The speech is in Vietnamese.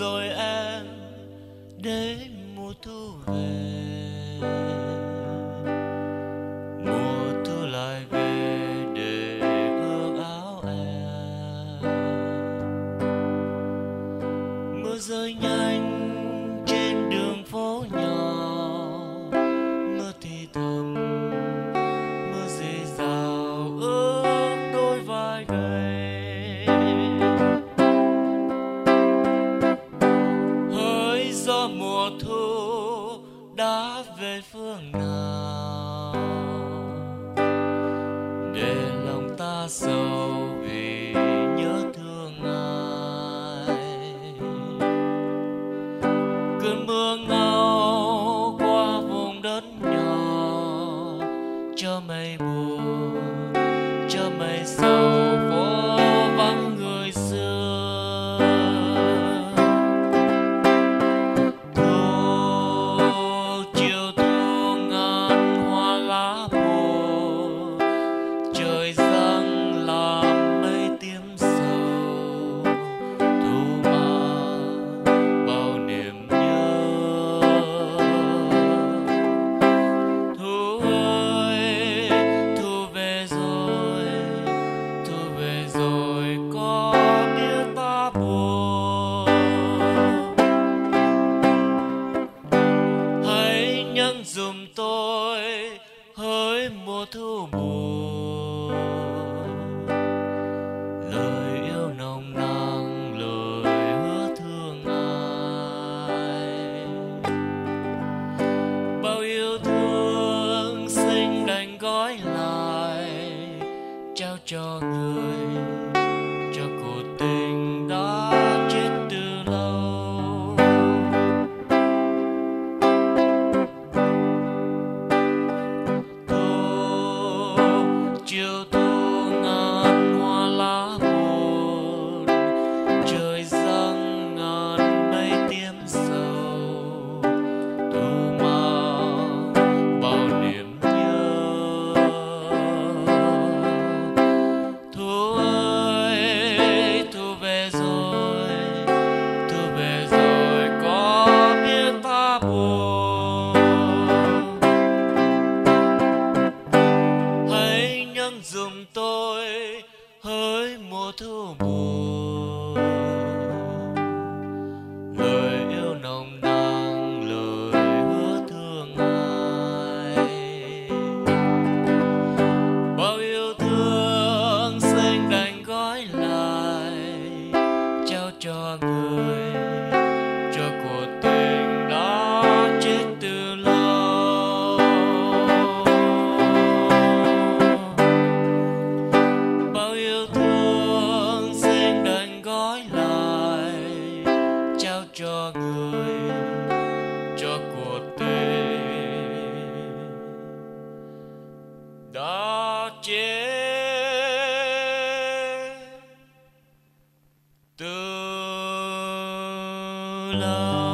rồi em để mùa thu về, mùa thu lại về để ước áo em. Mưa rơi nhanh trên đường phố nhỏ, mưa thì thầm, mưa rì rào ướt đôi vai gầy. Hỡi gió mùa thu đã về phương nào, để lòng ta sầu vì nhớ thương ai. Cơn mưa ngao qua vùng đất nhỏ, cho mây buồn, cho mây sầu phố vắng người xưa. Thu chiều thu ngàn hoa lá buồn, trời giăng làm mây tím sầu. Thu mang bao niềm nhớ. Thu ơi, thu về rồi, thu về rồi có biết ta buồn. Hãy nhắn giùm tôi hỡi mùa thu buồn, lời yêu nồng nàn, lời hứa thương ai. Bao yêu thương xinh đành gói lại, trao cho người, cho cuộc tình đã chết từ lâu. Thu chiều thu ngàn hoa lá buồn, trời giăng ngàn mây tím sầu. Thu mang bao niềm nhớ. Thu ơi, thu về rồi, thu về rồi có biết ta buồn. Hãy nhắn giùm tôi hỡi mùa thu buồn, lời yêu nồng nàn, lời hứa thương ai. Bao yêu thương xinh đành gói lại, trao cho người, cho cuộc tình đã chết từ lâu. Bao yêu thương xinh đành gói lại, trao cho người, cho cuộc tình đã chết từ lâu.